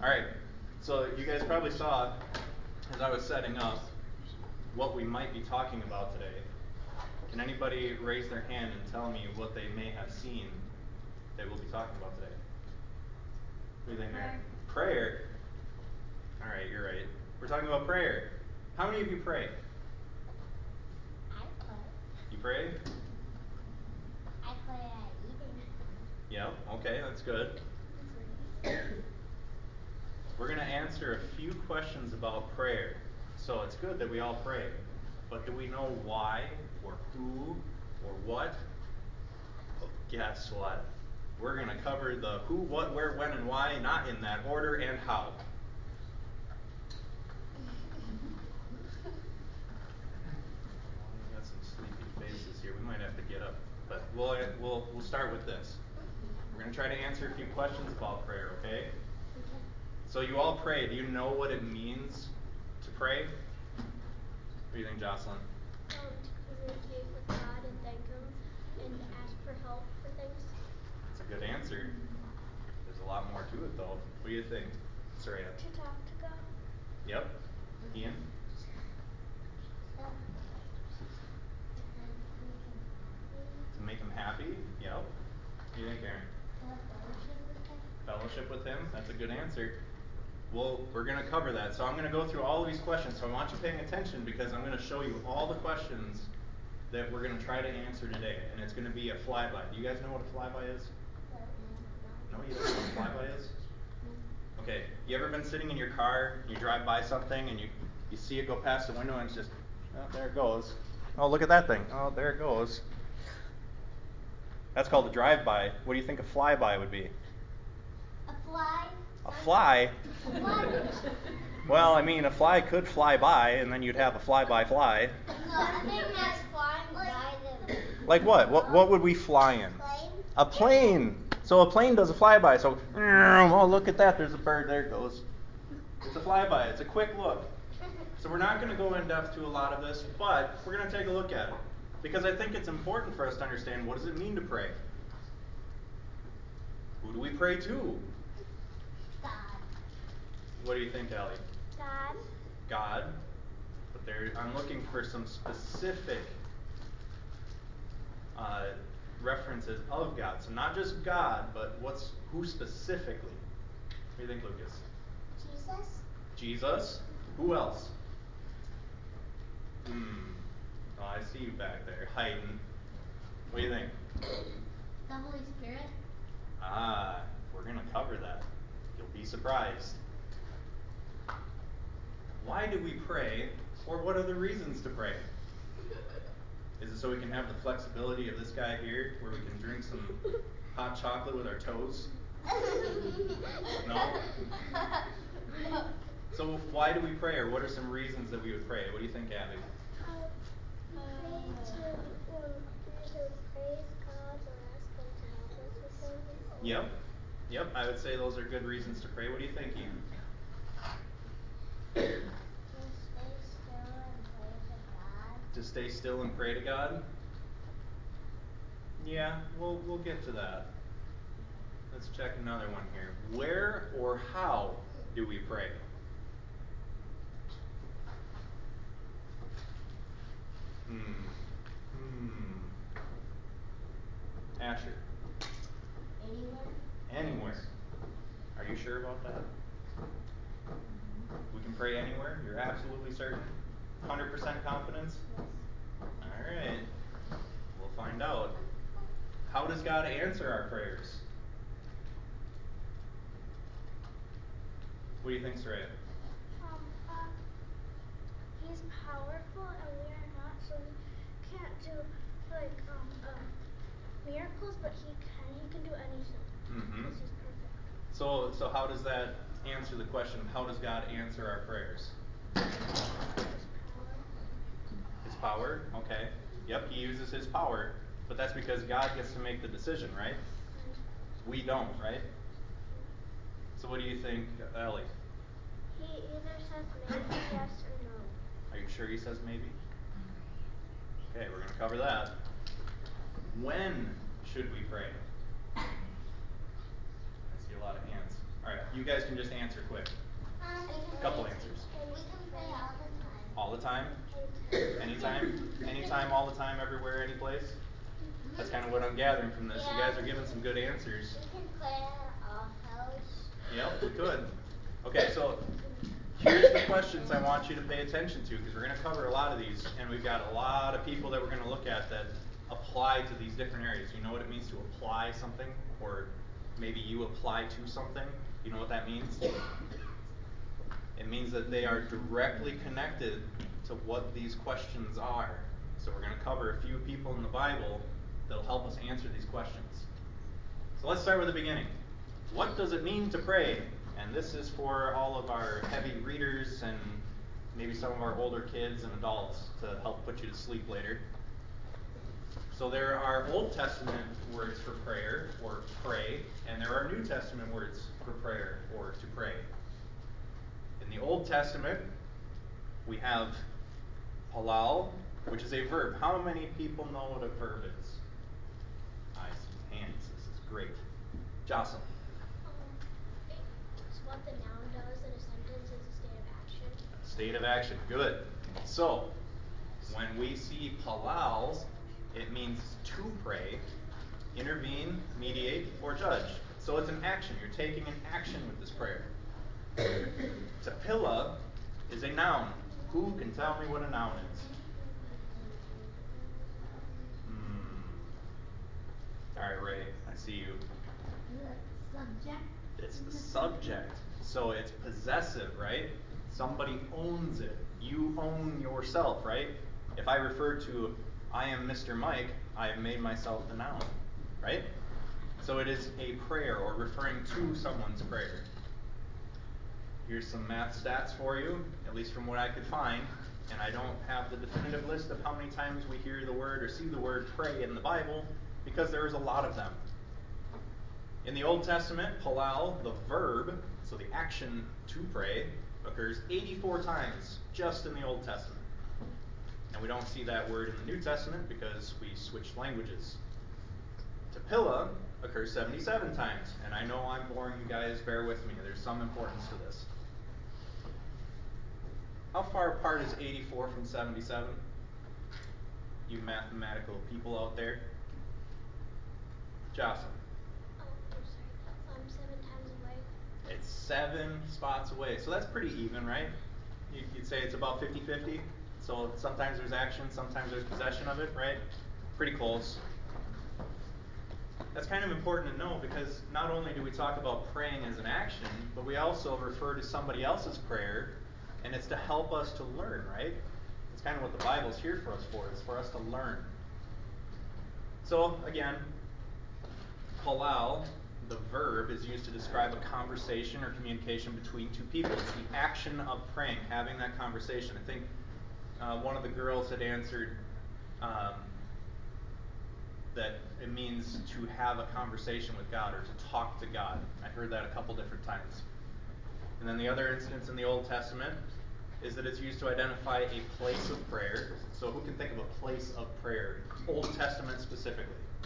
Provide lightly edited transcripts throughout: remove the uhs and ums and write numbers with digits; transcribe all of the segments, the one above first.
Alright, so you guys probably saw, as I was setting up, what we might be talking about today. Can anybody raise their hand and tell me what they may have seen that we'll be talking about today? What do you think, Aaron? Prayer. Alright, you're right. We're talking about prayer. How many of you pray? I pray. You pray? I pray at eating. Yep, okay, that's good. We're going to answer a few questions about prayer. So it's good that we all pray. But do we know why, or who, or what? Well, guess what? We're going to cover the who, what, where, when, and why, not in that order, and how. We got some sleepy faces here. We might have to get up. But we'll start with this. We're going to try to answer a few questions about prayer, okay? So you all pray. Do you know what it means to pray? What do you think, Jocelyn? Communicate with God and thank Him and ask for help for things. That's a good answer. There's a lot more to it, though. What do you think, Saraya? To talk to God. Yep. Ian? To make him happy? Yep. What do you think, Aaron? To have fellowship with him. Fellowship with him? That's a good answer. Well, we're going to cover that. So I'm going to go through all of these questions. So I want you paying attention because I'm going to show you all the questions that we're going to try to answer today. And it's going to be a flyby. Do you guys know what a flyby is? No, you don't know what a flyby is? Okay. You ever been sitting in your car, you drive by something, and you see it go past the window, and it's just, oh, there it goes. Oh, look at that thing. Oh, there it goes. That's called a drive-by. What do you think a flyby would be? A fly. A fly? What? Well, I mean, a fly could fly by, and then you'd have a fly-by-fly. Something that's flying by them. Like what? What would we fly in? Plane? A plane. So a plane does a flyby. So, oh, look at that. There's a bird. There it goes. It's a flyby. It's a quick look. So we're not going to go in depth to a lot of this, but we're going to take a look at it. Because I think it's important for us to understand, what does it mean to pray? Who do we pray to? God. What do you think, Allie? God. God. But I'm looking for some specific references of God. So not just God, but who specifically? What do you think, Lucas? Jesus. Jesus. Who else? Oh, I see you back there, hiding. What do you think? The Holy Spirit. We're going to cover that. You'll be surprised. Why do we pray, or what are the reasons to pray? Is it so we can have the flexibility of this guy here, where we can drink some hot chocolate with our toes? No? So why do we pray, or what are some reasons that we would pray? What do you think, Abby? We either praise God or ask Him to help us with things. Yep, I would say those are good reasons to pray. What do you think, Ian? To stay still and pray to God. To stay still and pray to God? Yeah, we'll get to that. Let's check another one here. Where or how do we pray? Asher? Anywhere. Are you sure about that? We can pray anywhere? You're absolutely certain? 100% confidence? Alright. We'll find out. How does God answer our prayers? What do you think, Saraya? He's powerful and we are not, so we can't do miracles, but he can do anything. Because he's perfect. So how does that answer the question, how does God answer our prayers? His power? Okay. Yep, he uses his power, but that's because God gets to make the decision, right? We don't, right? So what do you think, Ellie? He either says maybe yes or no. Are you sure he says maybe? Okay, we're going to cover that. When should we pray? I see a lot of hands. Alright, you guys can just answer quick. Couple answers. We can pray all the time. All the time? Anytime? Anytime, all the time, everywhere, any place? That's kind of what I'm gathering from this. You guys are giving some good answers. We can pray at our house. Yep, we could. Okay, so here's the questions I want you to pay attention to, because we're going to cover a lot of these, and we've got a lot of people that we're going to look at that apply to these different areas. You know what it means to apply something? Or maybe you apply to something? You know what that means? It means that they are directly connected to what these questions are. So we're going to cover a few people in the Bible that'll help us answer these questions. So let's start with the beginning. What does it mean to pray? And this is for all of our heavy readers and maybe some of our older kids and adults to help put you to sleep later. So there are Old Testament words for prayer, or pray, and there are New Testament words for prayer, or to pray. In the Old Testament, we have halal, which is a verb. How many people know what a verb is? I see hands. This is great. Jocelyn. It's what the noun does in a sentence is a state of action. State of action. Good. So, when we see halal, it means to pray, intervene, mediate, or judge. So it's an action. You're taking an action with this prayer. Tefillah is a noun. Who can tell me what a noun is? Alright, Ray, I see you. The subject. It's the subject. So it's possessive, right? Somebody owns it. You own yourself, right? If I refer to I am Mr. Mike, I have made myself the noun, right? So it is a prayer, or referring to someone's prayer. Here's some math stats for you, at least from what I could find, and I don't have the definitive list of how many times we hear the word or see the word pray in the Bible, because there is a lot of them. In the Old Testament, halal, the verb, so the action to pray, occurs 84 times just in the Old Testament. And we don't see that word in the New Testament because we switched languages. Tefillah occurs 77 times, and I know I'm boring you guys, bear with me, there's some importance to this. How far apart is 84 from 77? You mathematical people out there. Jocelyn. Oh, I'm sorry. 7 times away. It's 7 spots away, so that's pretty even, right? You'd say it's about 50-50. So sometimes there's action, sometimes there's possession of it, right? Pretty close. That's kind of important to know because not only do we talk about praying as an action, but we also refer to somebody else's prayer, and it's to help us to learn, right? It's kind of what the Bible's here for us for. It's for us to learn. So again, halal, the verb, is used to describe a conversation or communication between two people. It's the action of praying, having that conversation. I think one of the girls had answered that it means to have a conversation with God or to talk to God. I heard that a couple different times. And then the other instance in the Old Testament is that it's used to identify a place of prayer. So who can think of a place of prayer? Old Testament specifically.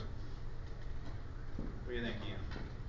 What do you think, Ian?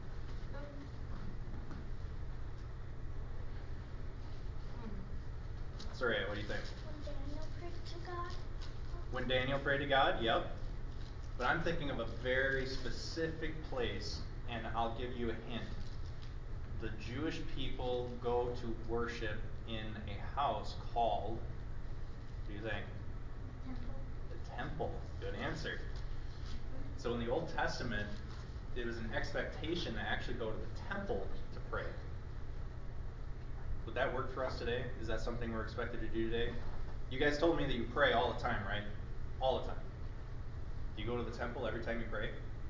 Sorry, what do you think? When Daniel prayed to God. When Daniel prayed to God, yep. But I'm thinking of a very specific place, and I'll give you a hint. The Jewish people go to worship in a house called, what do you think? Temple. The temple. Good answer. So in the Old Testament, it was an expectation to actually go to the temple to pray. Would that work for us today? Is that something we're expected to do today? You guys told me that you pray all the time, right? All the time. Do you go to the temple every time you pray?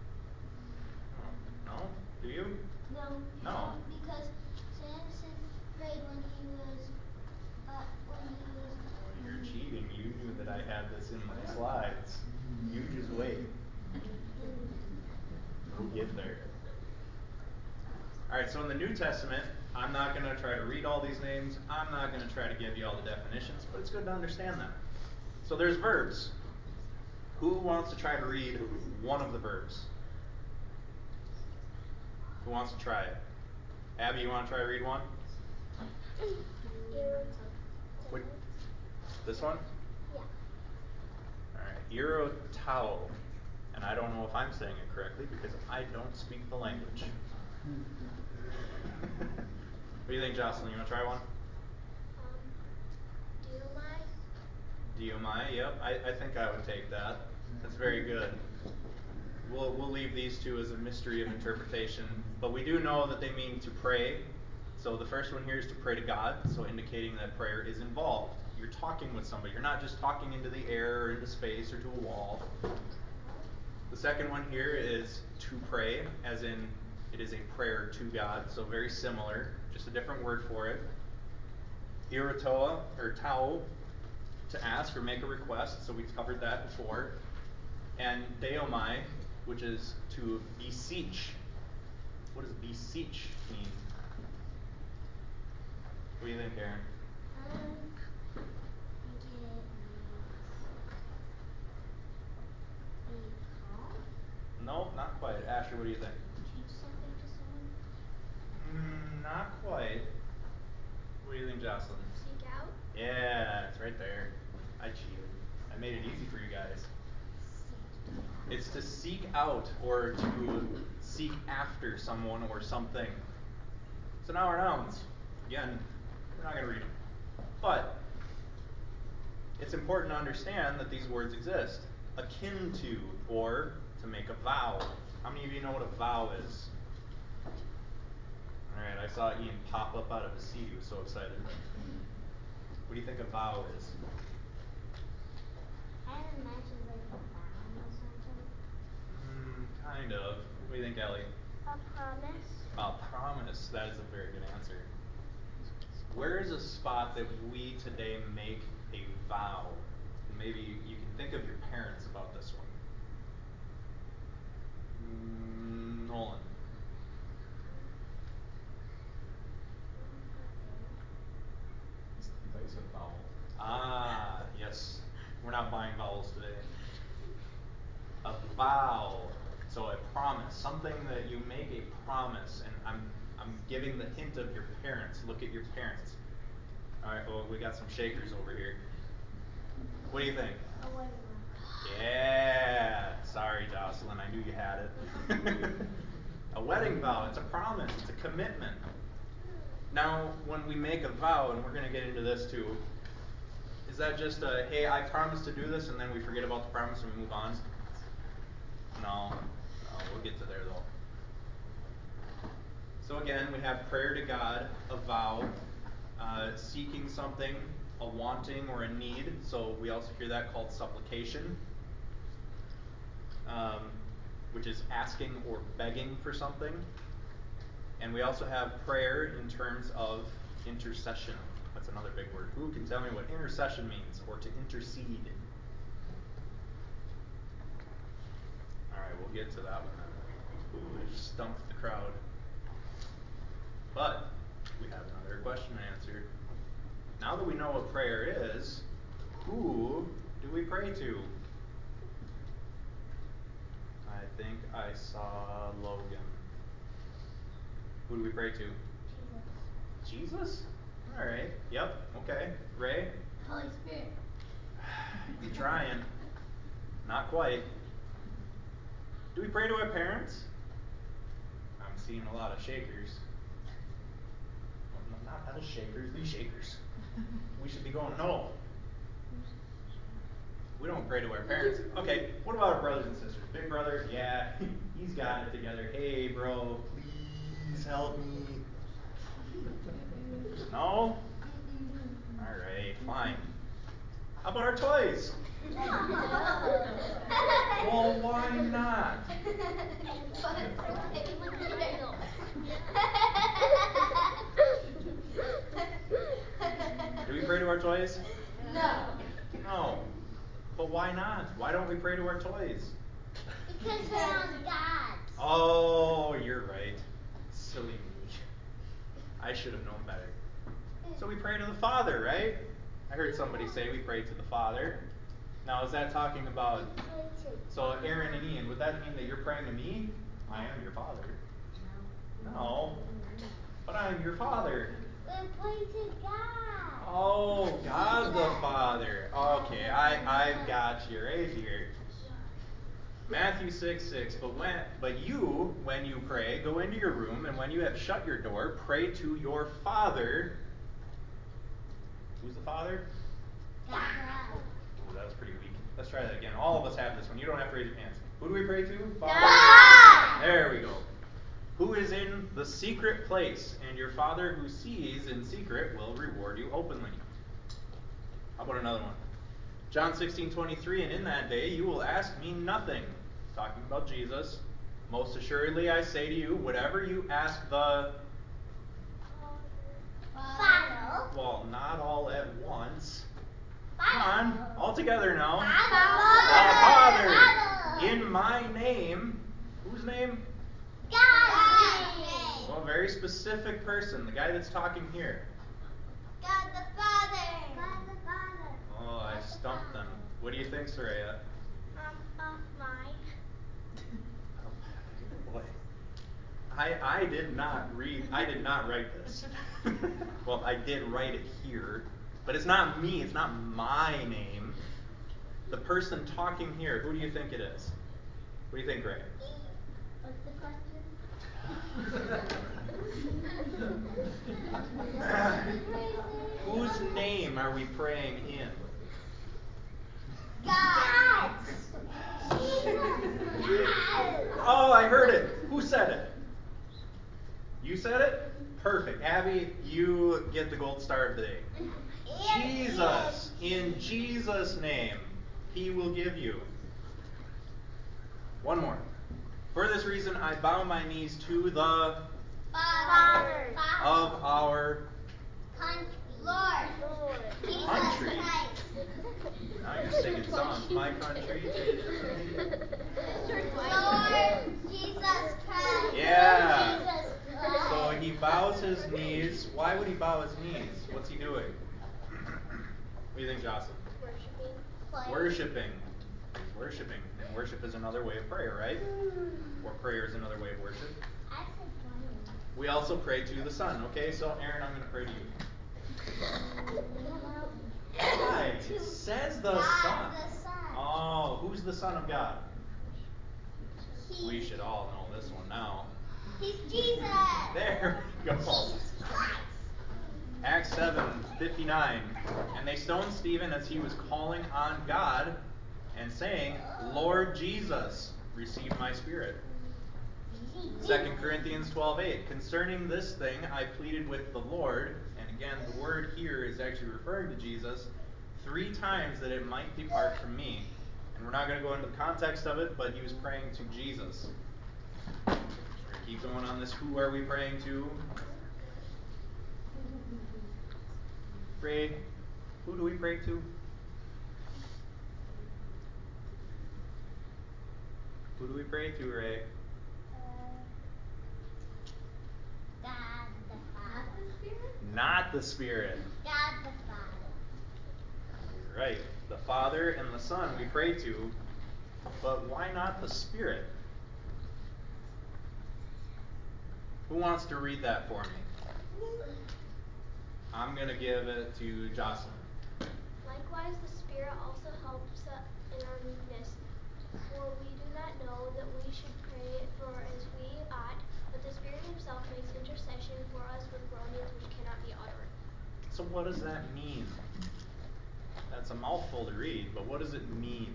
No? Do you? No. Because Samson prayed when he was. Oh, you're cheating. You knew that I had this in my slides. You just wait. We'll get there. Alright, so in the New Testament, I'm not going to try to read all these names. I'm not going to try to give you all the definitions, but it's good to understand them. So there's verbs. Who wants to try to read one of the verbs? Who wants to try it? Abby, you want to try to read one? What? This one? Yeah. Alright, Irotao. And I don't know if I'm saying it correctly because I don't speak the language. What do you think, Jocelyn? You want to try one? Diomai, yep. I think I would take that. That's very good. We'll leave these two as a mystery of interpretation. But we do know that they mean to pray. So the first one here is to pray to God, so indicating that prayer is involved. You're talking with somebody. You're not just talking into the air or into space or to a wall. The second one here is to pray, as in it is a prayer to God, so very similar, just a different word for it. Iratoa, or tau, to ask or make a request, so we've covered that before. And deomai, which is to beseech. What does beseech mean? What do you think, Aaron? I think it means be calm. No, not quite. Asher, what do you think? Teach something to someone. Not quite. What do you think, Jocelyn? Seek out. Yeah, it's right there. I cheated. I made it easy for you guys. It's to seek out or to seek after someone or something. So now our nouns. Again, we're not going to read them. But it's important to understand that these words exist. Akin to, or to make a vow. How many of you know what a vow is? Alright, I saw Ian pop up out of his seat. He was so excited. What do you think a vow is? Kind of matches like a bond or something. Kind of. What do you think, Ellie? A promise. A promise. That is a very good answer. Where is a spot that we today make a vow? Maybe you can think of your parents about this one. Nolan. I thought you said vowel. Ah, yes. We're not buying vowels today. A vow. So a promise. Something that you make a promise. And I'm giving the hint of your parents. Look at your parents. Alright, well, we got some shakers over here. What do you think? A wedding vow. Yeah. Sorry, Jocelyn. I knew you had it. A wedding vow. It's a promise. It's a commitment. Now, when we make a vow, and we're going to get into this too, is that just a, hey, I promise to do this, and then we forget about the promise and we move on? No. We'll get to there though. So again, we have prayer to God, a vow, seeking something, a wanting or a need. So we also hear that called supplication, which is asking or begging for something. And we also have prayer in terms of intercession. That's another big word. Who can tell me what intercession means, or to intercede? Alright, we'll get to that one then. Ooh, I just stumped the crowd. But we have another question to answer. Now that we know what prayer is, who do we pray to? I think I saw Logan. Who do we pray to? Jesus. Jesus? Alright, yep, okay. Ray? Holy Spirit. You're trying. Not quite. Do we pray to our parents? I'm seeing a lot of shakers. Well, not those shakers, these shakers. We should be going, no. We don't pray to our parents. Okay, what about our brothers and sisters? Big brother, yeah, he's got it together. Hey, bro, please help me. No? Alright, fine. How about our toys? Well, why not? Do we pray to our toys? No. No. But why not? Why don't we pray to our toys? Because they're on God's. Oh, you're right. Silly me. I should have known better. So we pray to the Father, right? I heard somebody say we pray to the Father. Now, is that talking about... So, Aaron and Ian, would that mean that you're praying to me? I am your father. No. No. But I'm your Father. We're praying to God. Oh, God the Father. Okay, I've got you right here. Matthew 6:6. But you, when you pray, go into your room, and when you have shut your door, pray to your Father. Who's the Father? God. Oh, that was pretty weak. Let's try that again. All of us have this one. You don't have to raise your hands. Who do we pray to? Father. God. There we go. Who is in the secret place, and your Father who sees in secret will reward you openly. How about another one? John 16:23, and in that day you will ask me nothing. Talking about Jesus. Most assuredly I say to you, whatever you ask the... Father. Well, not all at once. Father. Come on, all together now. Father. The Father. In my name. Whose name? God's name. Well, a very specific person. The guy that's talking here. God the Father. God the Father. Oh, I stumped them. What do you think, Soraya? Mine. Oh, boy. I did not write this. Well, I did write it here, but it's not me, it's not my name. The person talking here, who do you think it is? What do you think, Ray? What's the question? Whose name are we praying in? God. Oh, I heard it. Who said it? You said it? Perfect. Abby, you get the gold star of the day. Jesus, in Jesus' name, He will give you. One more. For this reason, I bow my knees to the Father. of our Country. Lord. Jesus country. Christ. Now you're singing songs. My country. Lord Jesus Christ. Yeah. Jesus Christ. So he bows his knees. Why would he bow his knees? What's he doing? What do you think, Jocelyn? Worshiping. Worshipping. He's worshiping. And worship is another way of prayer, right? Or prayer is another way of worship. I said one. We also pray to the Son. Okay, so Aaron, I'm going to pray to you. Why? It says the God Son. the Son. Oh, who's the Son of God? He's, We should all know this one now. He's Jesus. There we go. Jesus Christ. Acts 7:59. And they stoned Stephen as he was calling on God and saying, Lord Jesus, receive my spirit. 2 Corinthians 12:8. Concerning this thing I pleaded with the Lord, and again the word here is actually referring to Jesus, 3 times that it might depart from me. And we're not going to go into the context of it, but he was praying to Jesus. We're going to keep going on this. Who are we praying to? Ray, who do we pray to? Who do we pray to, Ray? God the Father. Not the Spirit. God the Father. You're right. The Father and the Son we pray to, but why not the Spirit? Who wants to read that for me? I'm going to give it to Jocelyn. Likewise, the Spirit also helps in our weakness. For we do not know that we should pray for as we ought, but the Spirit Himself makes intercession for us with groanings which cannot be uttered. So what does that mean? That's a mouthful to read, but what does it mean?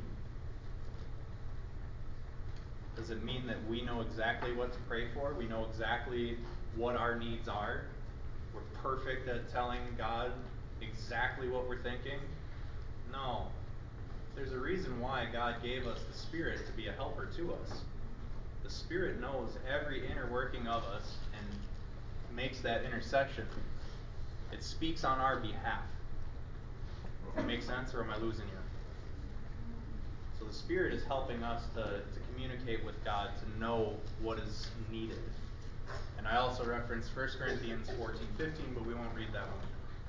Does it mean that we know exactly what to pray for? We know exactly what our needs are? We're perfect at telling God exactly what we're thinking? No. There's a reason why God gave us the Spirit to be a helper to us. The Spirit knows every inner working of us and makes that intercession. It speaks on our behalf. Does that make sense, or am I losing you? So the Spirit is helping us to communicate with God, to know what is needed. And I also referenced 1 Corinthians 14:15, but we won't read that one.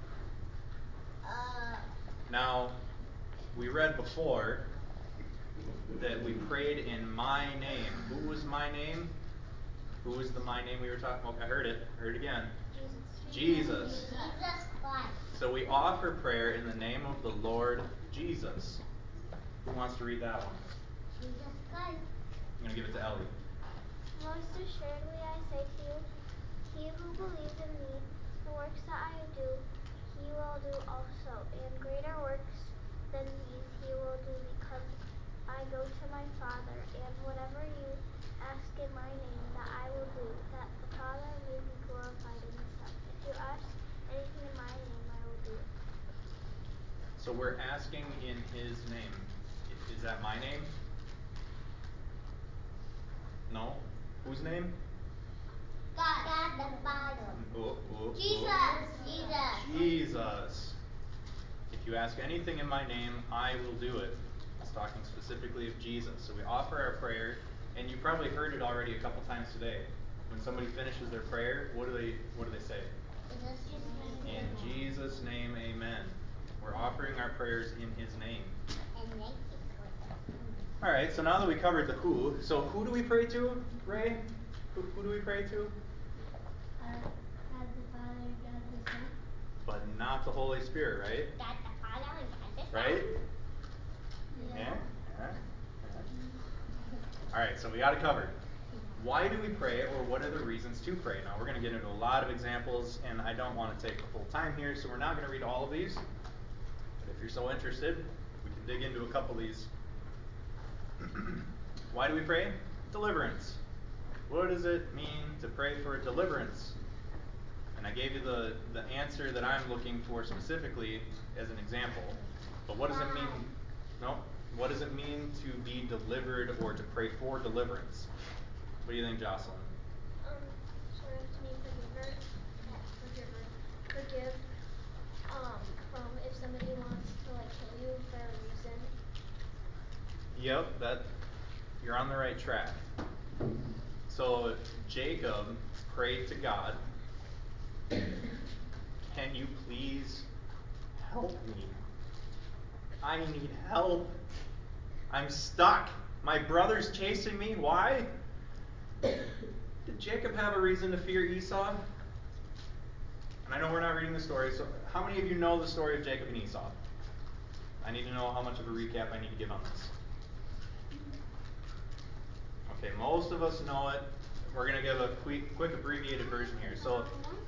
Now, we read before that we prayed in my name. Who was my name? Who was the my name we were talking about? I heard it. I heard it again. Jesus. Jesus Christ. So we offer prayer in the name of the Lord Jesus. Who wants to read that one? Jesus Christ. I'm going to give it to Ellie. Most assuredly I say to you, he who believes in me, the works that I do, he will do also, and greater works than these he will do, because I go to my Father, and whatever you ask in my name, that I will do, that the Father may be glorified in the Son. If you ask anything in my name, I will do it. So we're asking in his name. Is that my name? No? Whose name? God the Father. Jesus. Jesus. Jesus. If you ask anything in my name, I will do it. It's talking specifically of Jesus. So we offer our prayer, and you probably heard it already a couple times today. When somebody finishes their prayer, what do they say? In Jesus' name, amen. We're offering our prayers in his name. Alright, so now that we covered the who, so who do we pray to, Ray? Who do we pray to? God the Father and God the Son. But not the Holy Spirit, right? God the Father and God the Son. Right? Yeah. Alright, so we got it covered. Why do we pray, or what are the reasons to pray? Now, we're going to get into a lot of examples, and I don't want to take the full time here, so we're not going to read all of these. But if you're so interested, we can dig into a couple of these. Why do we pray? Deliverance. What does it mean to pray for a deliverance? And I gave you the answer that I'm looking for specifically as an example. But what does it mean? No? What does it mean to be delivered or to pray for deliverance? What do you think, Jocelyn? Sort of to be forgive from if somebody wants to kill you for a reason. Yep, you're on the right track. So Jacob prayed to God, can you please help me? I need help. I'm stuck. My brother's chasing me. Why? Did Jacob have a reason to fear Esau? And I know we're not reading the story, so how many of you know the story of Jacob and Esau? I need to know how much of a recap I need to give on this. Okay, most of us know it. We're going to give a quick abbreviated version here. So,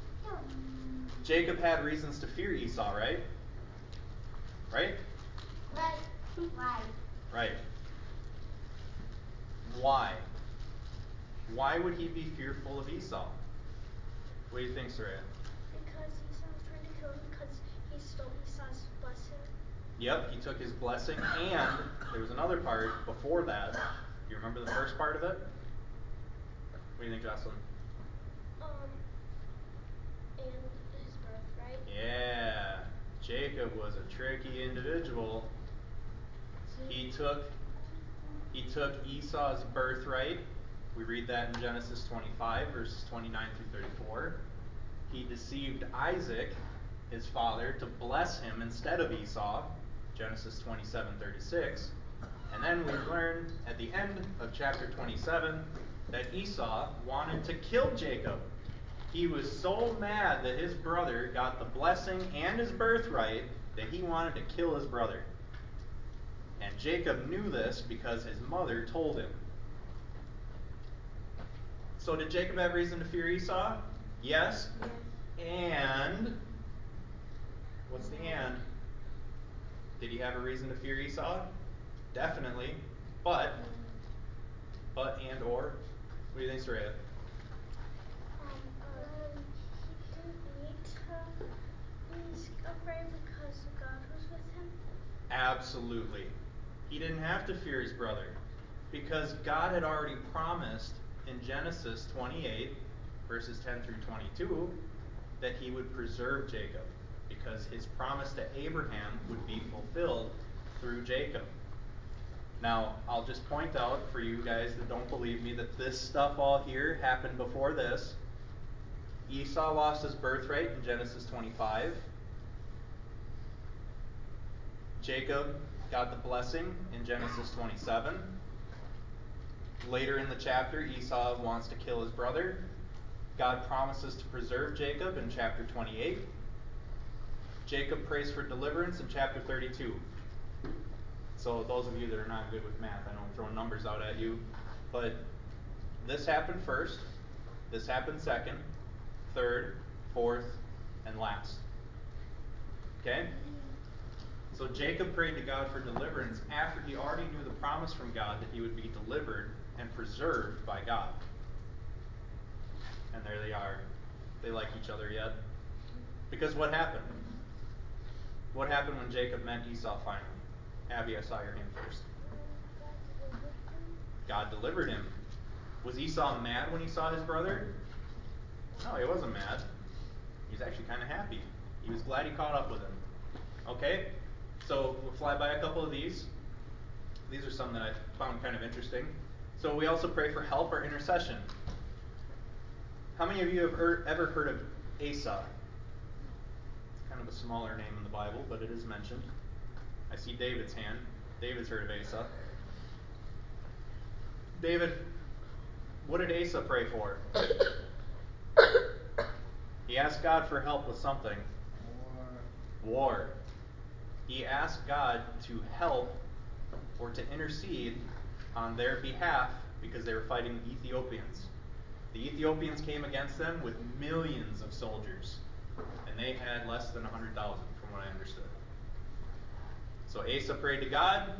Jacob had reasons to fear Esau, right? Right? Right. Why? Why would he be fearful of Esau? What do you think, Soraya? Because Esau was trying to kill him because he stole Esau's blessing. Yep, he took his blessing, and there was another part before that. Do you remember the first part of it? What do you think, Jocelyn? And his birthright. Yeah, Jacob was a tricky individual. He took Esau's birthright. We read that in Genesis 25, verses 29 through 34. He deceived Isaac, his father, to bless him instead of Esau, Genesis 27:36. And then we learn at the end of chapter 27 that Esau wanted to kill Jacob. He was so mad that his brother got the blessing and his birthright that he wanted to kill his brother. And Jacob knew this because his mother told him. So did Jacob have reason to fear Esau? Yes. And what's the and? Did he have a reason to fear Esau? Definitely. But and or. What do you think, Soraya? He didn't need to be afraid because God was with him. Absolutely. He didn't have to fear his brother because God had already promised in Genesis 28, verses 10 through 22, that he would preserve Jacob because his promise to Abraham would be fulfilled through Jacob. Now, I'll just point out for you guys that don't believe me that this stuff all here happened before this. Esau lost his birthright in Genesis 25. Jacob got the blessing in Genesis 27. Later in the chapter, Esau wants to kill his brother. God promises to preserve Jacob in chapter 28. Jacob prays for deliverance in chapter 32. So those of you that are not good with math, I know I'm throwing numbers out at you, but this happened first, this happened second, third, fourth, and last. Okay? So Jacob prayed to God for deliverance after he already knew the promise from God that he would be delivered and preserved by God. And there they are. They like each other yet? Because what happened? What happened when Jacob met Esau finally? Abby, I saw your hand first. God delivered him. Was Esau mad when he saw his brother? No, he wasn't mad. He was actually kind of happy. He was glad he caught up with him. Okay? So we'll fly by a couple of these. These are some that I found kind of interesting. So we also pray for help or intercession. How many of you have ever heard of Asa? It's kind of a smaller name in the Bible, but it is mentioned. I see David's hand. David's heard of Asa. David, what did Asa pray for? He asked God for help with something. War. He asked God to help or to intercede on their behalf because they were fighting the Ethiopians. The Ethiopians came against them with millions of soldiers, and they had less than 100,000 from what I understood. So Asa prayed to God,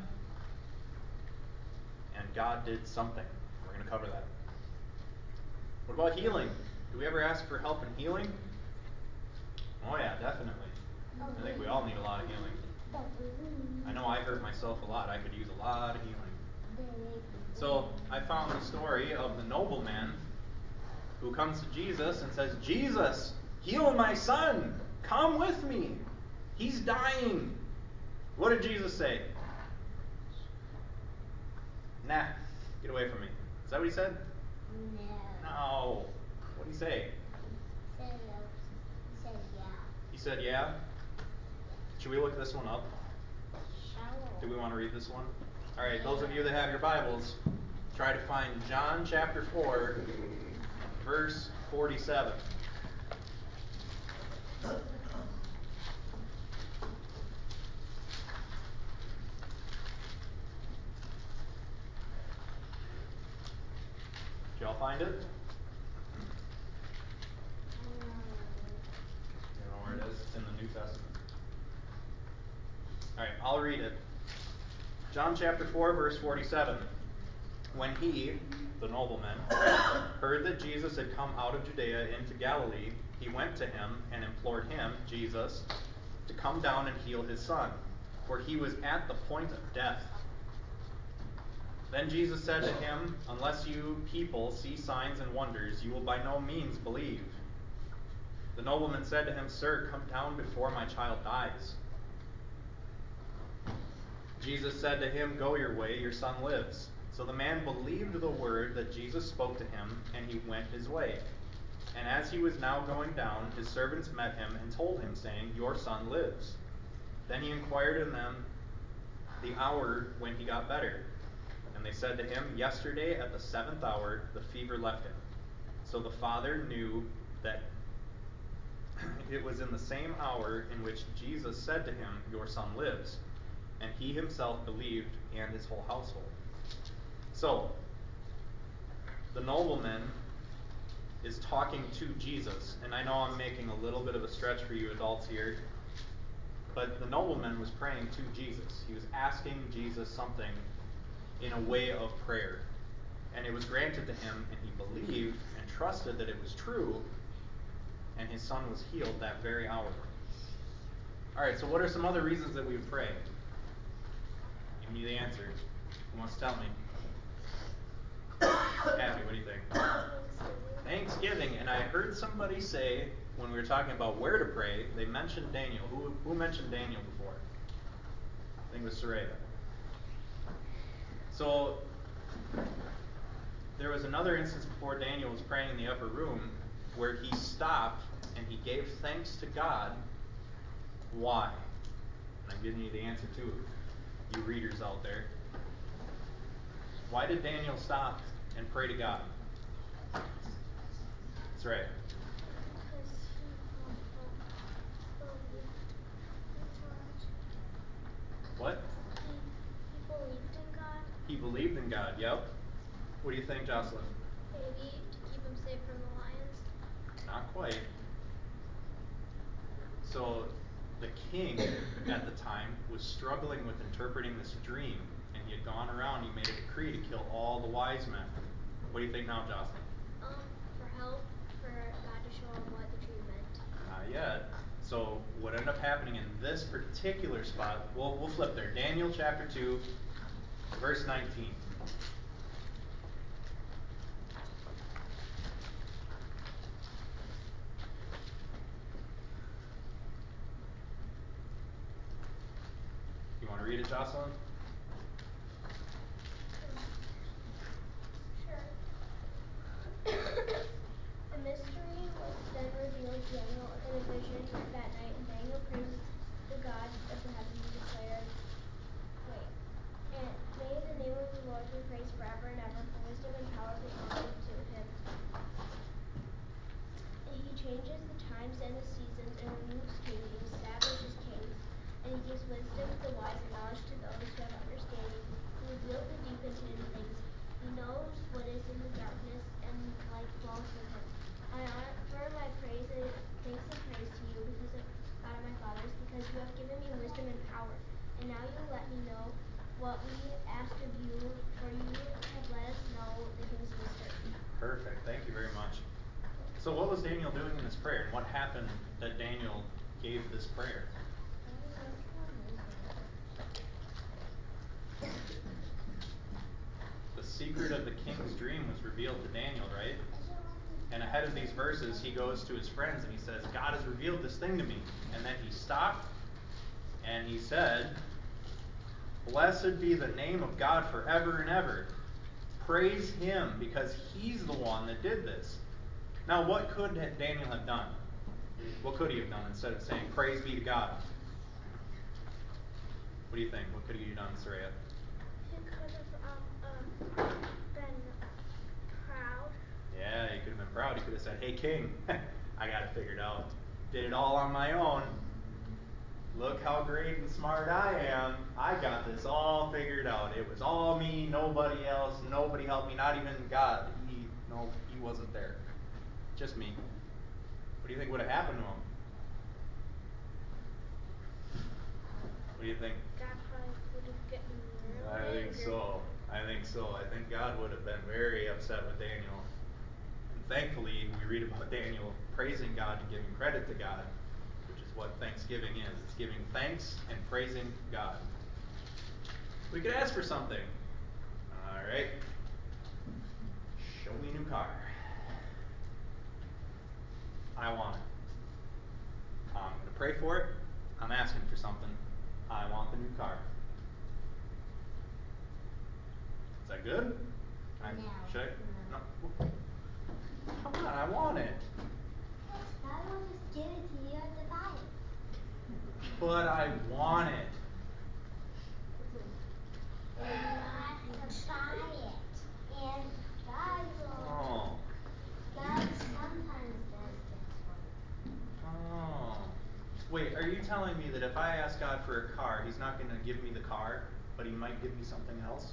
and God did something. We're going to cover that. What about healing? Do we ever ask for help in healing? Oh yeah, definitely. I think we all need a lot of healing. I know I hurt myself a lot. I could use a lot of healing. So I found the story of the nobleman who comes to Jesus and says, Jesus, heal my son. Come with me. He's dying. What did Jesus say? Nah, get away from me. Is that what he said? No. What did he say? He said yeah. He said yeah? Should we look this one up? Sure. Do we want to read this one? All right, those of you that have your Bibles, try to find John chapter 4, verse 47. Did y'all find it? You know where it is? It's in the New Testament. All right, I'll read it. John chapter 4, verse 47. When he, the nobleman, heard that Jesus had come out of Judea into Galilee, he went to him and implored him, Jesus, to come down and heal his son, for he was at the point of death. Then Jesus said to him, unless you people see signs and wonders, you will by no means believe. The nobleman said to him, Sir, come down before my child dies. Jesus said to him, Go your way, your son lives. So the man believed the word that Jesus spoke to him, and he went his way. And as he was now going down, his servants met him and told him, saying, Your son lives. Then he inquired of them the hour when he got better. And they said to him, Yesterday at the 7th hour the fever left him. So the father knew that it was in the same hour in which Jesus said to him, Your son lives. And he himself believed, and his whole household. So, the nobleman is talking to Jesus, and I know I'm making a little bit of a stretch for you adults here, but the nobleman was praying to Jesus. He was asking Jesus something in a way of prayer, and it was granted to him, and he believed and trusted that it was true, and his son was healed that very hour. Alright, so what are some other reasons that we would pray? Give me the answer. Who wants to tell me? Abby, what do you think? Thanksgiving. And I heard somebody say, when we were talking about where to pray, they mentioned Daniel. Who mentioned Daniel before? I think it was Saraya. So, there was another instance before Daniel was praying in the upper room where he stopped and he gave thanks to God. Why? And I'm giving you the answer too, you readers out there. Why did Daniel stop and pray to God? That's right. Because he believed in God. What? He believed in God. He believed in God, yep. What do you think, Jocelyn? Maybe to keep him safe from the lions. Not quite. So the king at the time was struggling with interpreting this dream, and he had gone around, he made a decree to kill all the wise men. What do you think now, Jocelyn? For help, for God to show him what the dream meant. Not yet. So what ended up happening in this particular spot, we'll flip there. Daniel chapter 2, verse 19. You want to read it, Jocelyn? Sure. The mystery was then revealed to Daniel in a vision that night, and Daniel praised the God of the heavens and declared, and may the name of the Lord be praised forever and ever, for wisdom and power belong to him. He changes the times and the seasons, and removes kings, and establishes kings, and he gives wisdom to the wise and knowledge to those who have understanding. He reveals the deep and hidden things. He knows what is in the darkness, and light dwells with him. I offer my praise and thanks and praise to you, because of God of my fathers, because you have given me wisdom and power. And now you let me know what we ask of you, for you have let us know the king's mystery. Perfect. Thank you very much. So what was Daniel doing in this prayer, and what happened that Daniel gave this prayer? The secret of the king's dream was revealed to Daniel, right? And ahead of these verses, he goes to his friends and he says, God has revealed this thing to me. And then he stopped and he said, blessed be the name of God forever and ever. Praise him, because he's the one that did this. Now, what could Daniel have done? What could he have done instead of saying, praise be to God? What do you think? What could he have done, Saraya? He could have been proud. Yeah, he could have been proud. He could have said, hey, king, I got it figured out. Did it all on my own. Look how great and smart I am. I got this all figured out. It was all me, nobody else. Nobody helped me, not even God. He wasn't there. Just me. What do you think would have happened to him? What do you think? God probably would have gotten really I think so. I think God would have been very upset with Daniel. And thankfully, we read about Daniel praising God and giving credit to God, which is what Thanksgiving is. It's giving thanks and praising God. We could ask for something. All right. Show me a new car. I want it. I'm going to pray for it. I'm asking for something. I want the new car. Is that good? No. Should I? No. Come on, I want it. God will just give it to you. You have to buy it. But I want it. You have to buy it. And God will. Oh. God sometimes does things for you. Oh. Wait, are you telling me that if I ask God for a car, he's not going to give me the car, but he might give me something else?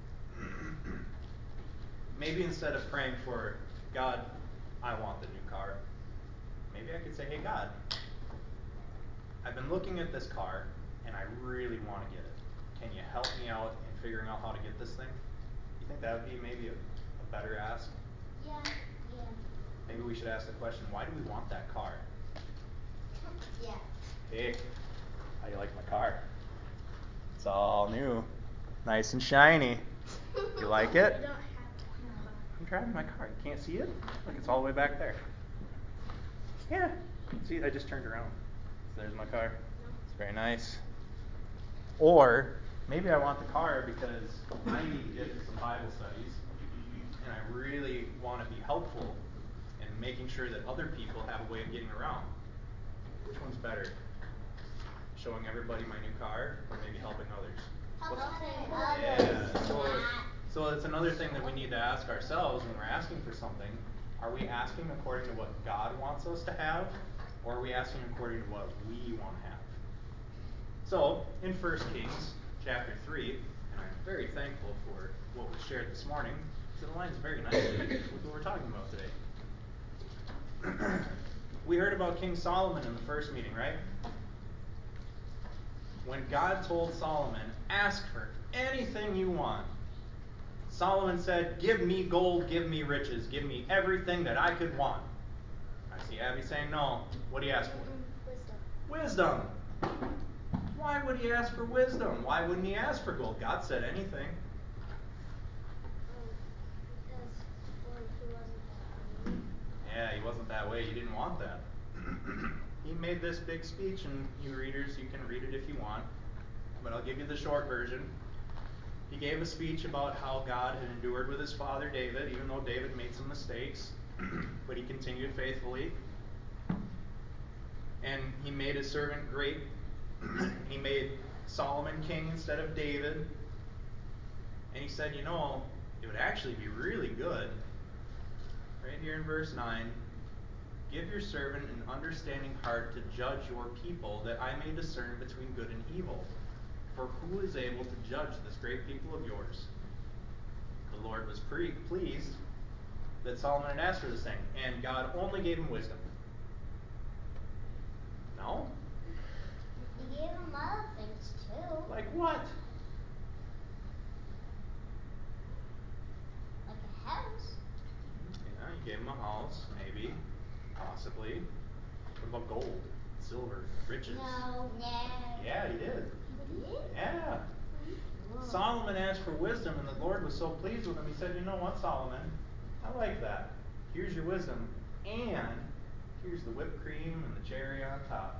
Maybe instead of praying for, God, I want the new car, maybe I could say, hey, God, I've been looking at this car, and I really want to get it. Can you help me out in figuring out how to get this thing? You think that would be maybe a better ask? Yeah. Maybe we should ask the question, why do we want that car? Yeah. Hey, how do you like my car? It's all new. Nice and shiny. You like it? We don't have a car. I'm driving my car. You can't see it? Look, it's all the way back there. Yeah. See, I just turned around. So there's my car. It's very nice. Or maybe I want the car because I need to get to some Bible studies, and I really want to be helpful in making sure that other people have a way of getting around. Which one's better? Showing everybody my new car, or maybe helping others? Yeah. So it's another thing that we need to ask ourselves when we're asking for something. Are we asking according to what God wants us to have, or are we asking according to what we want to have? So, in 1 Kings chapter 3, and I'm very thankful for what was shared this morning, because it aligns very nicely with what we're talking about today. We heard about King Solomon in the first meeting, right? When God told Solomon, ask for anything you want, Solomon said, give me gold, give me riches, give me everything that I could want. I see Abby saying no. What do you ask for? Wisdom. Why would he ask for wisdom? Why wouldn't he ask for gold? God said anything. Yeah, he wasn't that way. He didn't want that. He made this big speech, and you readers, you can read it if you want, but I'll give you the short version. He gave a speech about how God had endured with his father David, even though David made some mistakes, but he continued faithfully. And he made his servant great. He made Solomon king instead of David. And he said, it would actually be really good, right here in verse 9, give your servant an understanding heart to judge your people, that I may discern between good and evil. For who is able to judge this great people of yours? The Lord was pleased that Solomon had asked for this thing, and God only gave him wisdom. No? He gave him other things too. Like what? Like a house. Yeah, he gave him a house, maybe, possibly. What about gold, silver, riches? No. Yeah, he did. He did? Yeah. Whoa. Solomon asked for wisdom, and the Lord was so pleased with him, he said, you know what, Solomon? I like that. Here's your wisdom, and here's the whipped cream and the cherry on top.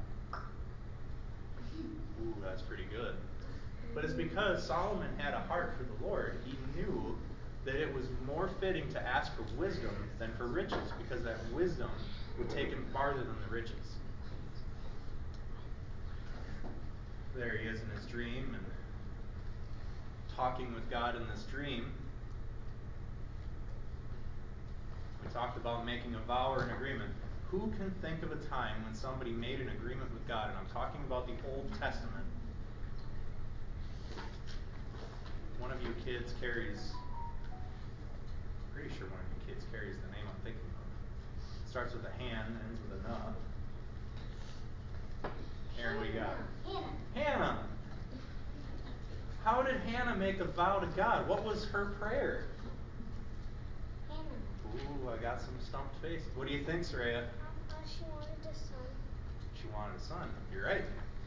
Ooh, that's pretty good. But it's because Solomon had a heart for the Lord. He knew that it was more fitting to ask for wisdom than for riches, because that wisdom would take him farther than the riches. There he is in his dream, and talking with God in this dream. We talked about making a vow or an agreement. Who can think of a time when somebody made an agreement with God? And I'm talking about the Old Testament. One of you kids carries, pretty sure one of you kids carries the name I'm thinking of. It starts with a Han, ends with a na. Aaron, what do you got? Hannah. How did Hannah make a vow to God? What was her prayer? Ooh, I got some stumped faces. What do you think, Saraya? She wanted a son. She wanted a son. You're right.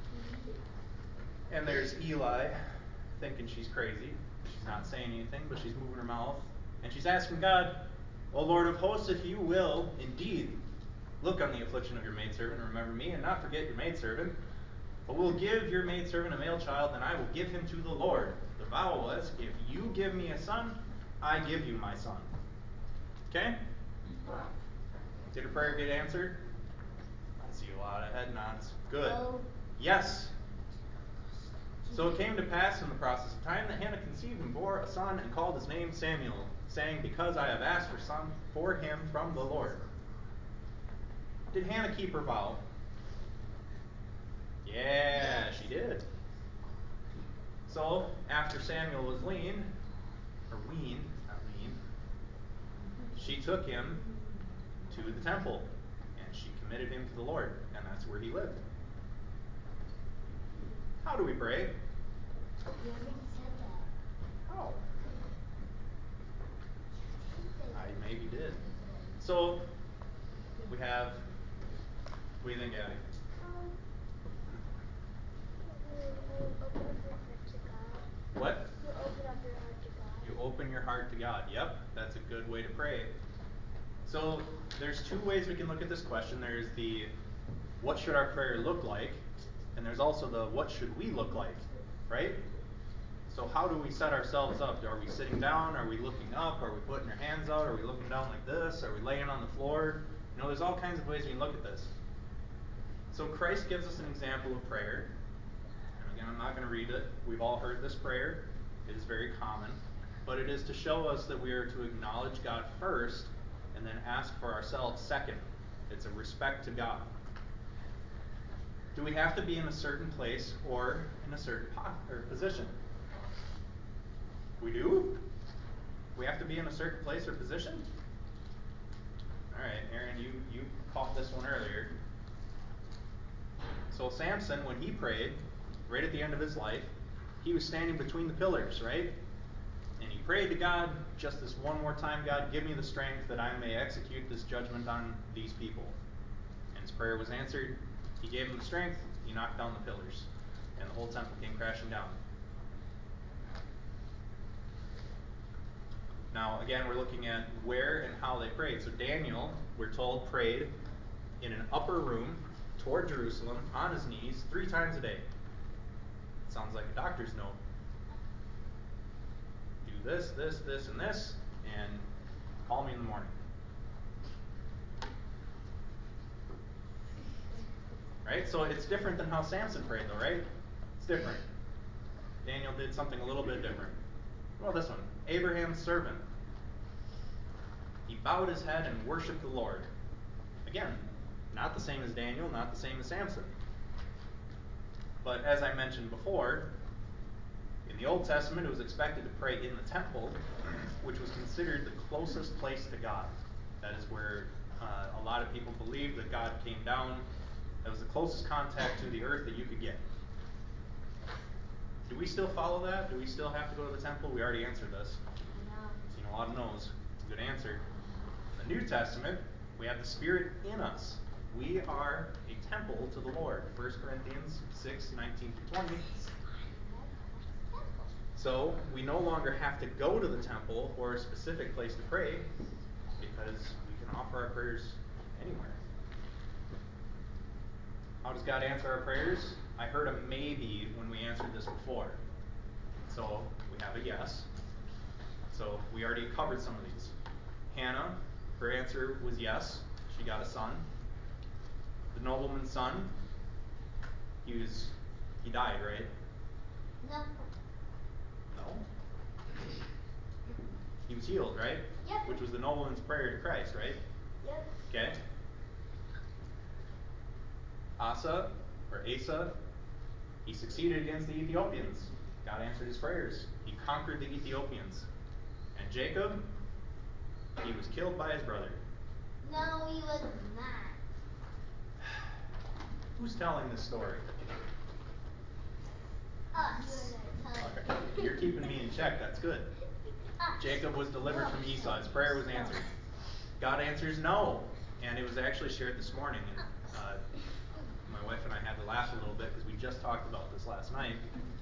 And there's Eli, thinking she's crazy. She's not saying anything, but she's moving her mouth. And she's asking God, O Lord of hosts, if you will indeed look on the affliction of your maidservant and remember me, and not forget your maidservant, but will give your maidservant a male child, then I will give him to the Lord. The vow was, if you give me a son, I give you my son. Okay? Did her prayer get answered? I see a lot of head nods. Good. Yes. So it came to pass in the process of time that Hannah conceived and bore a son and called his name Samuel, saying, because I have asked for son for him from the Lord. Did Hannah keep her vow? Yeah, she did. So, after Samuel was weaned, not lean, she took him to the temple, and she committed him to the Lord, and that's where he lived. How do we pray? You haven't said that. How? I maybe did. So, we have, what do you think, Abby? You open up your heart to God. What? You open up your heart to God. You open your heart to God. Yep, that's a good way to pray. So, there's two ways we can look at this question. There's the, what should our prayer look like? And there's also the, what should we look like? Right? So how do we set ourselves up? Are we sitting down? Are we looking up? Are we putting our hands out? Are we looking down like this? Are we laying on the floor? There's all kinds of ways we can look at this. So Christ gives us an example of prayer. And again, I'm not going to read it. We've all heard this prayer. It is very common. But it is to show us that we are to acknowledge God first, and then ask for ourselves second. It's a respect to God. Do we have to be in a certain place or in a certain position? We do? We have to be in a certain place or position? Alright, Aaron, you caught this one earlier. So Samson, when he prayed, right at the end of his life, he was standing between the pillars, right? And he prayed to God, just this one more time, God, give me the strength that I may execute this judgment on these people. And his prayer was answered. He gave him the strength, he knocked down the pillars, and the whole temple came crashing down. Now, again, we're looking at where and how they prayed. So Daniel, we're told, prayed in an upper room toward Jerusalem on his knees 3 times a day. Sounds like a doctor's note. Do this, this, this, and this, and call me in the morning. Right? So it's different than how Samson prayed, though, right? It's different. Daniel did something a little bit different. Well, this one. Abraham's servant. He bowed his head and worshipped the Lord. Again, not the same as Daniel, not the same as Samson. But as I mentioned before, in the Old Testament it was expected to pray in the temple, which was considered the closest place to God. That is where a lot of people believed that God came down. That was the closest contact to the earth that you could get. Do we still follow that? Do we still have to go to the temple? We already answered this. No. Seen a lot of no's. It's a good answer. In the New Testament, we have the Spirit in us. We are a temple to the Lord. 1 Corinthians 6:19-20. So we no longer have to go to the temple or a specific place to pray, because we can offer our prayers anywhere. How does God answer our prayers? I heard a maybe when we answered this before. So we have a yes. So we already covered some of these. Hannah, her answer was yes. She got a son. The nobleman's son, he died, right? No. No. He was healed, right? Yep. Which was the nobleman's prayer to Christ, right? Yep. Okay. Asa, he succeeded against the Ethiopians. God answered his prayers. He conquered the Ethiopians. And Jacob, he was killed by his brother. No, he was not. Who's telling this story? Us. Okay. You're keeping me in check. That's good. Us. Jacob was delivered from Esau. His prayer was answered. God answers no. And it was actually shared this morning. And my wife and I had to laugh a little bit because we just talked about this last night.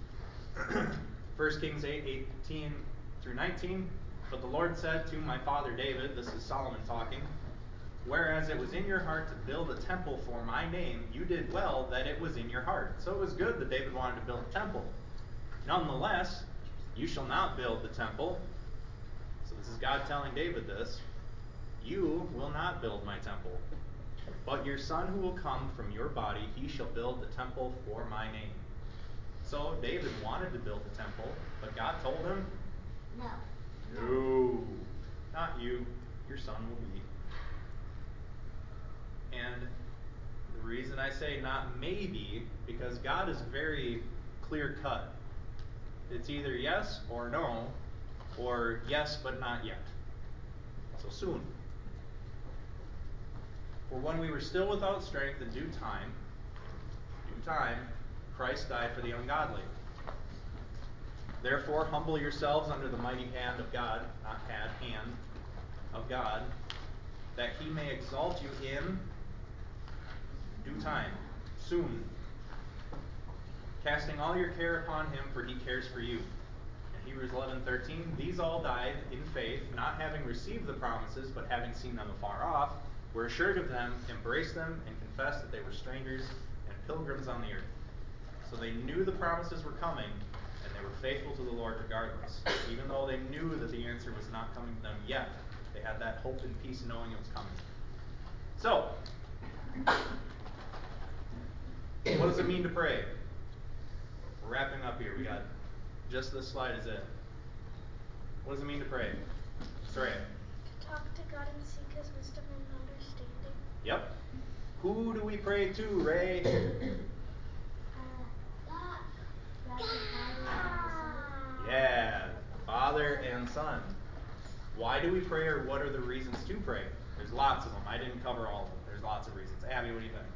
1 Kings 8:18-19. But the Lord said to my father David, this is Solomon talking, whereas it was in your heart to build a temple for my name, you did well that it was in your heart. So it was good that David wanted to build a temple. Nonetheless, you shall not build the temple. So this is God telling David this. You will not build my temple. But your son who will come from your body, he shall build the temple for my name. So David wanted to build the temple, but God told him, No. no, not you. Your son will be. And the reason I say not maybe, because God is very clear cut. It's either yes or no, or yes but not yet. So soon. For when we were still without strength in due time, Christ died for the ungodly. Therefore, humble yourselves under the mighty hand of God, not hand of God, that he may exalt you in due time, soon. Casting all your care upon him, for he cares for you. In Hebrews 11:13, these all died in faith, not having received the promises, but having seen them afar off, were assured of them, embraced them, and confessed that they were strangers and pilgrims on the earth. So they knew the promises were coming, and they were faithful to the Lord regardless. Even though they knew that the answer was not coming to them yet, they had that hope and peace knowing it was coming. So, what does it mean to pray? We're wrapping up here. We got just this slide is it. What does it mean to pray? Soraya. talk to God and seek His wisdom and understanding. Yep. Who do we pray to, Ray? Yeah, Father and Son. Why do we pray, or what are the reasons to pray? There's lots of them. I didn't cover all of them. There's lots of reasons. Abby, what do you think?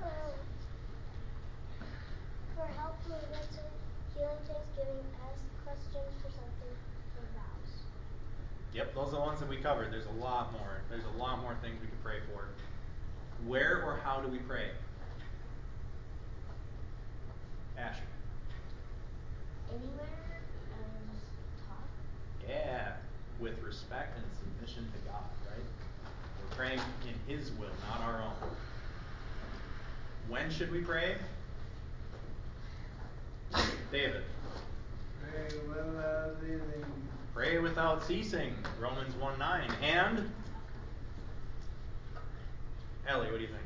For help, answer, healing, thanksgiving, ask questions for something, for vows. Yep, those are the ones that we covered. There's a lot more. There's a lot more things we can pray for. Where or how do we pray? Asher. Anywhere, just talk. Yeah, with respect and submission to God, right? We're praying in His will, not our own. When should we pray? David. Pray without ceasing. Pray without ceasing. Romans 1:9. And? Ellie, what do you think?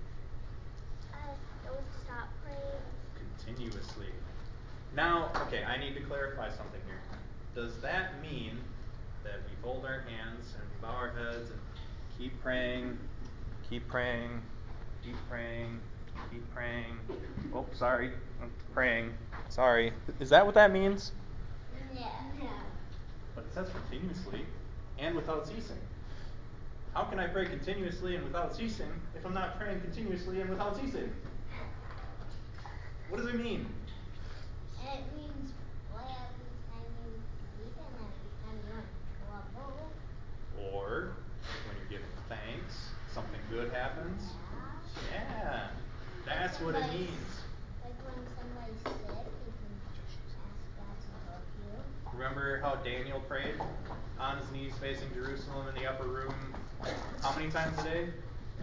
Don't stop praying. Continuously. Now, okay, I need to clarify something here. Does that mean that we fold our hands and we bow our heads and keep praying, keep praying, keep praying, keep praying? Oh, sorry. I'm praying. Sorry. Is that what that means? No. But it says continuously and without ceasing. How can I pray continuously and without ceasing if I'm not praying continuously and without ceasing? What does it mean? It means pray every time you sleep and every time you're in trouble. Or when you're giving thanks, something good happens. Yeah, that's what it means. Like when somebody's sick, you can ask God to help you. Remember how Daniel prayed on his knees facing Jerusalem in the upper room how many times a day?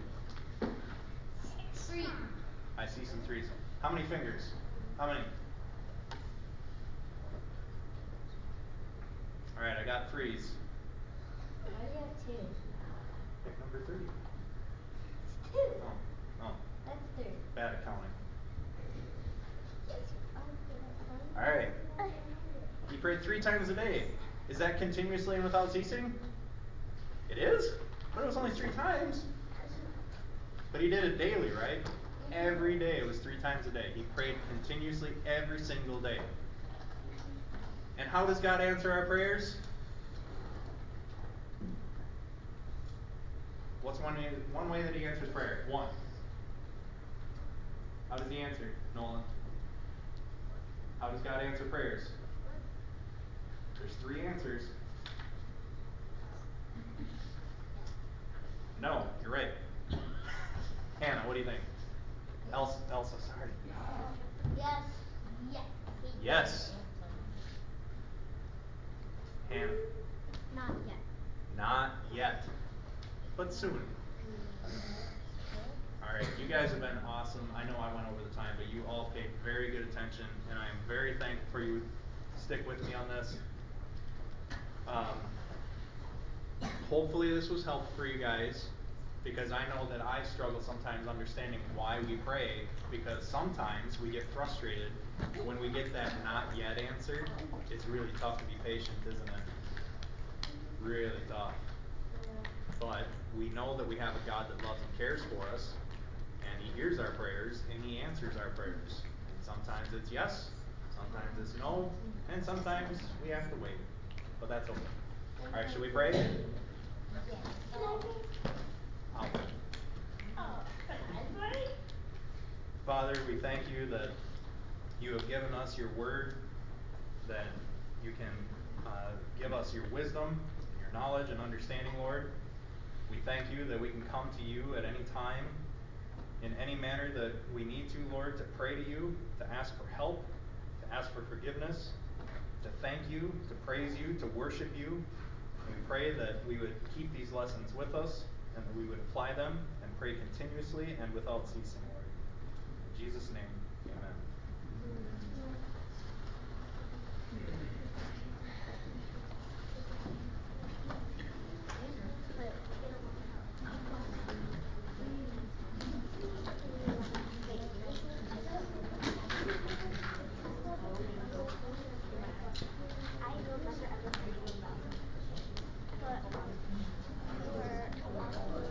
3. I see some threes. How many fingers? How many? Alright, I got threes. Why do you have 2? Pick number 3. It's 2. Oh. That's 3. Bad at counting. Alright. He prayed 3 times a day. Is that continuously and without ceasing? It is? But it was only 3 times. But he did it daily, right? Every day it was 3 times a day. He prayed continuously every single day. And how does God answer our prayers? What's one way that He answers prayer? One. How does He answer, Nolan? How does God answer prayers? There's 3 answers. No, you're right. Hannah, what do you think? Elsa, sorry. Yes. Yes. Hannah. Not yet. Not yet. But soon. Alright, you guys have been awesome. I know I went over the time, but you all paid very good attention, and I am very thankful for you to stick with me on this. Hopefully this was helpful for you guys, because I know that I struggle sometimes understanding why we pray, because sometimes we get frustrated when we get that not yet answer. It's really tough to be patient, isn't it? Really tough. But we know that we have a God that loves and cares for us, and He hears our prayers, and He answers our prayers. And sometimes it's yes, sometimes it's no, and sometimes we have to wait. But that's okay. Alright, should we pray? Yes. I'll pray. Father, we thank You that You have given us Your word, that You can give us Your wisdom, and Your knowledge and understanding, Lord. We thank You that we can come to You at any time, in any manner that we need to, Lord, to pray to You, to ask for help, to ask for forgiveness, to thank You, to praise You, to worship You. And we pray that we would keep these lessons with us, and that we would apply them and pray continuously and without ceasing, Lord. In Jesus' name, amen.